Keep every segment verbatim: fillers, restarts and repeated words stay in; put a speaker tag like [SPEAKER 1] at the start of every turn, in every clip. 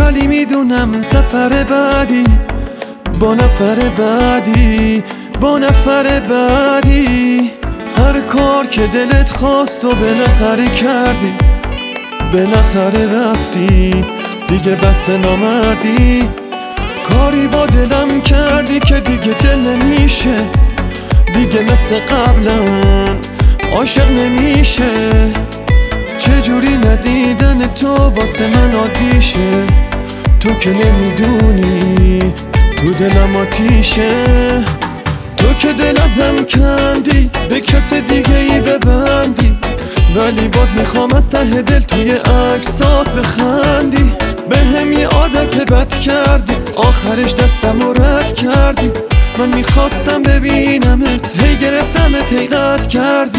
[SPEAKER 1] ولی میدونم سفر بعدی با نفر بعدی با نفر بعدی هر کار که دلت خواست و بالاخره کردی، بالاخره رفتی دیگه بس نامردی. کاری با دلم کردی که دیگه دل نمیشه، دیگه مثل قبلا عاشق نمیشه. چجوری ندیدن تو واسه من عادیشه، تو که نمیدونی تو دلم آتیشه. تو که دل ازم کندی به کس دیگه ای ببندی، ولی باز میخوام از ته دل توی عکسات بخندی. به هم یه عادت بد کردی، آخرش دستم رو رد کردی. من میخواستم ببینمت، هی گرفتمت هی قطع کردی.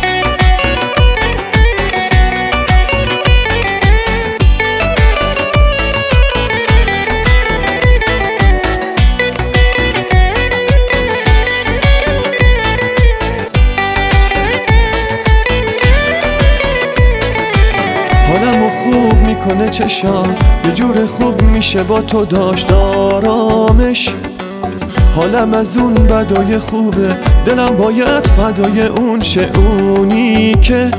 [SPEAKER 1] حالمو خوب میکنه چشام، یه جور خوب میشه با تو داشت آرامش. حالم از اون بدای خوبه، دلم باید فدای اون شه، اونی که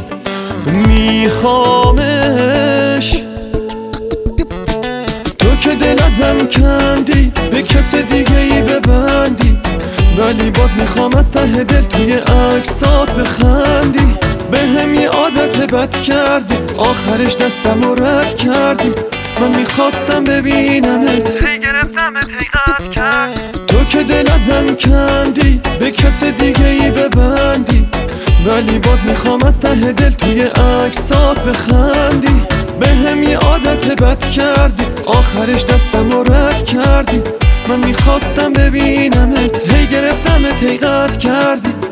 [SPEAKER 1] میخوامش. تو که دل ازم کندی به کس دیگه ای ببندی، ولی باز میخوام از ته دل توی عکسات بخندی. به هم یه عادت بد کردی، آخرش دستم رو رد کردی. من میخواستم ببینمت،
[SPEAKER 2] هی گرفتمت هی قطع کردی.
[SPEAKER 1] تو که دل ازم کندی به کس دیگه ای ببندی، ولی باز میخوام از ته دل توی عکسات بخندی. به هم یه عادت بد کردی، آخرش دستم رو رد کردی. من میخواستم ببینمت، هی گرفتمت هی قطع کردی.